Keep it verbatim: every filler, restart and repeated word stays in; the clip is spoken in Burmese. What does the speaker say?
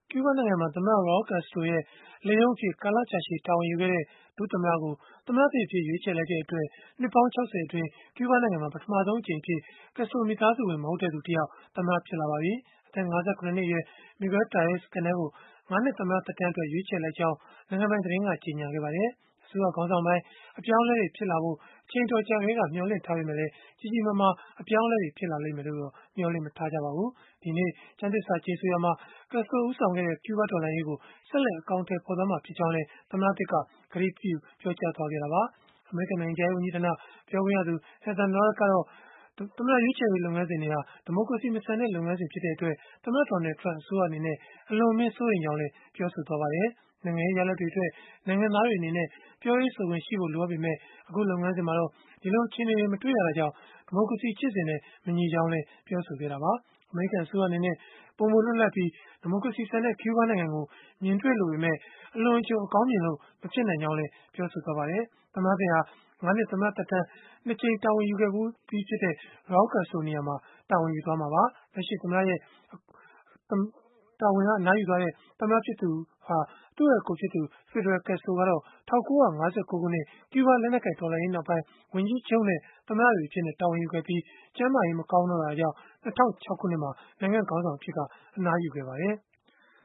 ကျူးဘားနိုင်ငံမှာ သမ္မတ Raul Castro ရဲ့ လက်ရုံးအဖြစ် ကာလကြာရှည် တာဝန်ယူခဲ့တဲ့ ဒုသမ္မတကို သမ္မတသစ်အဖြစ် ရွေးချယ်လိုက်တဲ့အတွက် နှစ်ပေါင်း ၆၀ အတွင်း ကျူးဘားနိုင်ငံမှာ ပထမဆုံးအကြိမ်အဖြစ် Castro မိသားစုဝင် မဟုတ်တဲ့သူ တယောက် သမ္မတဖြစ်လာပါပြီ။ အသက် ၅၇ နှစ်အရွယ် Miguel Diaz-Canel ကို ၅ နှစ်သမ္မတသက်တမ်းအတွက် ရွေးချယ်လိုက်ကြောင်း နိုင်ငံပိုင်သတင်းက ကြေညာခဲ့ပါတယ်။ အစိုးရခေါင်းဆောင်ပိုင်း အပြောင်းအလဲတွေ ဖြစ်လာဖို့ အချိန်အတော်ကြာကတည်းက မျှော်လင့်ထားပေမဲ့လည်း ကြီးကြီးမားမား အပြောင်းအလဲတွေ ဖြစ်လာလိမ့်မယ်လို့တော့ မျှော်လင့်မထားကြပါဘူး။ ဒီနေ့ ကျမ်းသစ္စာကျိန်ဆိုရာမှာ Castro ဦးဆောင်ခဲ့တဲ့ ကျူးဘားတော်လှန်ရေးကို ဆက်လက် အကောင်အထည်ဖော်သွားမှာ ဖြစ်ကြောင်းလည်း သမ္မတသစ်က ကတိပြု ပြောကြားသွားခဲ့တာပါ။ အမေရိကန် နိုင်ငံခြားရေး ဝန်ကြီးဌာန ပြောခွင့်ရသူ Heather Nauert ကတော့ သမ္မတရွေးချယ်ရေး လုပ်ငန်းစဉ်တွေဟာ ဒီမိုကရေစီ မဆန်တဲ့ လုပ်ငန်းစဉ်ဖြစ်တဲ့အတွက် သမ္မတ Donald Trump အစိုးရအနေနဲ့ အလွန်အမင်း စိုးရိမ်ကြောင်းလည်း ပြောဆိုခဲ့ပါတယ်။ နိုင်ငံရေး ရလဒ်တွေအတွက် နိုင်ငံသားတွေအနေနဲ့ ပြောရေးဆိုခွင့်ရှိဖို့ လိုအပ်ပေမဲ့ အခုလုပ်ငန်းစဉ်မှာတော့ ဒီလိုအခြေအနေတွေ မတွေ့ရတာကြောင့် ဒီမိုကရေစီ ကျင့်စဉ်နဲ့ မညီကြောင်းလည်း ပြောဆိုခဲ့တာပါ။ အမေရိကန် အစိုးရအနေနဲ့ ပိုမိုလွတ်လပ်ပြီး ဒီမိုကရေစီဆန်တဲ့ ကျူးဘားနိုင်ငံကို မြင်တွေ့လိုပေမဲ့ အလွန်အကျွံ အကောင်းမြင်လို့ မဖြစ်နိုင်ကြောင်းလည်း ပြောပါတယ်။ သမ္မတသစ်ဟာ ၅ နှစ် သမ္မတသက်တမ်း ၂ ကြိမ် တာဝန်ယူခဲ့ဖူးပြီးဖြစ်တဲ့ Raul Castro နေရာမှာ တာဝန်ယူသွားမှာပါ။ လက်ရှိသမ္မတရဲ့ တာဝန်အနားယူထားတဲ့ သမ္မတဖြစ်သူဟာ သူ့ရဲ့ အကိုဖြစ်သူ Fidel Castro ကတော့ ၁၉၅၉ ခုနှစ် ကျူးဘားလက်နက်ကိုင် တော်လှန်ရေးနောက်ပိုင်း ဝန်ကြီးချုပ်နဲ့ သမ္မတတွေအဖြစ် တာဝန်ယူခဲ့ပြီး ကျန်းမာရေး မကောင်းတော့တာကြောင့် ၂၀၀၆ ခုနှစ်မှာ နိုင်ငံ့ခေါင်းဆောင်အဖြစ် အနားယူခဲ့ပါတယ်။